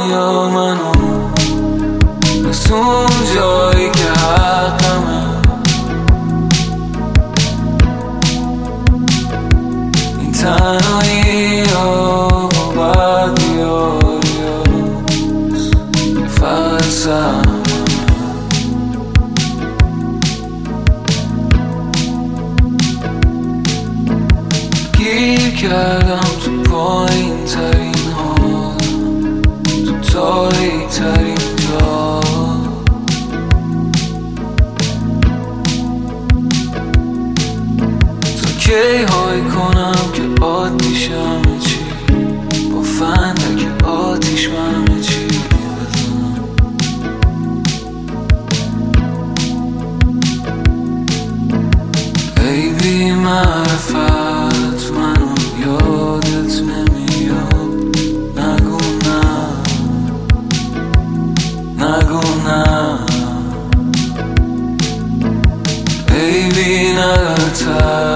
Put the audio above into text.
دنیا منو از اون جایی که حقمه. این تنهایی ها با بدیاریاست که فقط سهم گیر کردم تو پایین ترین حالم، تو تاریک ترین جا. تا کی های کنم که عادیش همه چی با فندک آتیش همه چی بزنم. ای بی معرفت منو یادت نمیاد. نگو نه، نگو نه. ای بی نگرتر